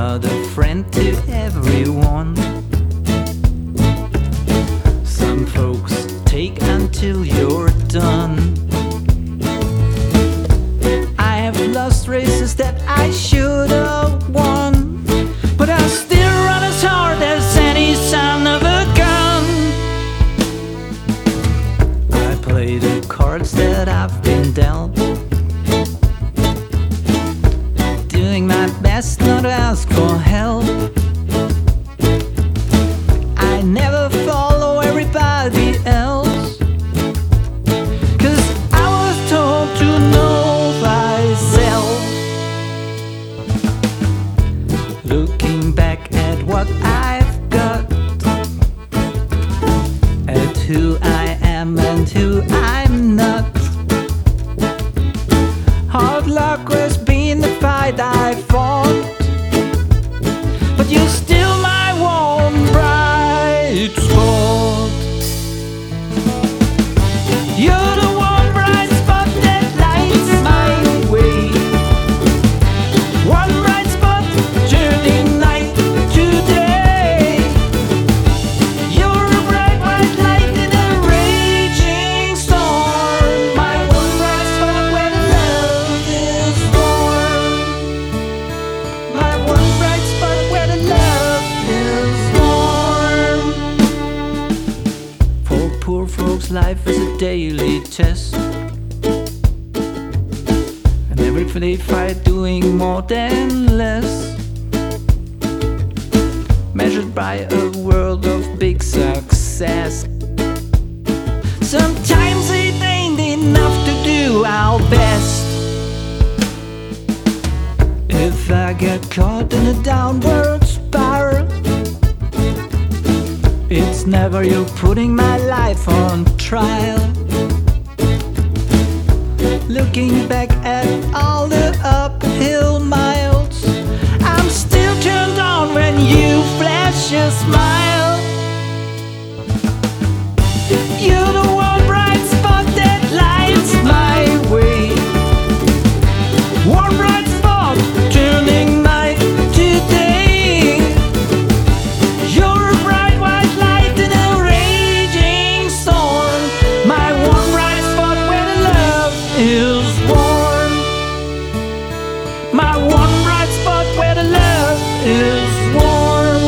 not a friend to everyone. Some folks take until you're done. I have lost races that I should have won, but I still run as hard as any son of a gun. I play the cards that I've been dealt, doing my best not to ask for help. I never follow everybody else, 'cause I was told to know myself. Looking back at what I've got, at who I am and who I'm not, hard luck has been the fight I fought, but you're still my one bright spot. You're the one bright spot that lights my way. One bright spot turning night to day. You're a bright white light in a raging storm. My one bright spot where the love is born. My one bright spot where the love is born. For poor folks, life is a daily test, and every day they fight doing more than less, measured by a world of big success. Sometimes it ain't enough to do our best. If I get caught in a downward spiral, it's never you putting my life on trial. Looking back at all the uphill miles, I'm still turned on when you flash your smile. You're the one bright spot that lights my way. One bright spot turning night to day. You're a bright white light in a raging storm. My one bright spot where the love is born. My one bright spot where the love is born.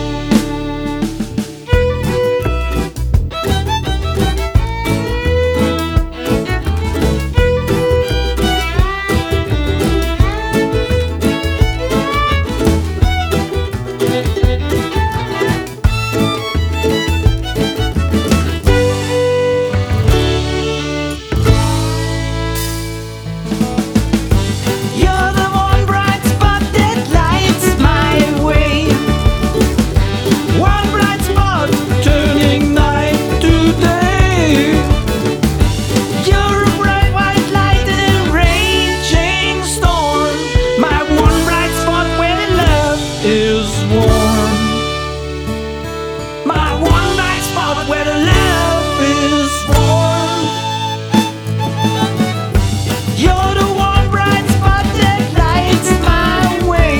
You're the one bright spot that lights my way. One bright spot turning night to day. You're a bright white light in a raging storm. My one bright spot where the love is warm. My one bright spot where the love is warm. You're the one bright spot that lights my way.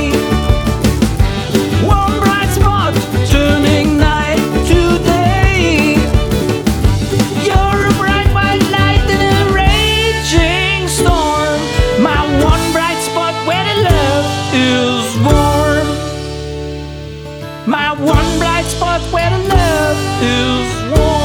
One bright spot turning night to day. You're a bright white light in a raging storm. My one bright spot where the love is warm. My one bright spot where the love is warm.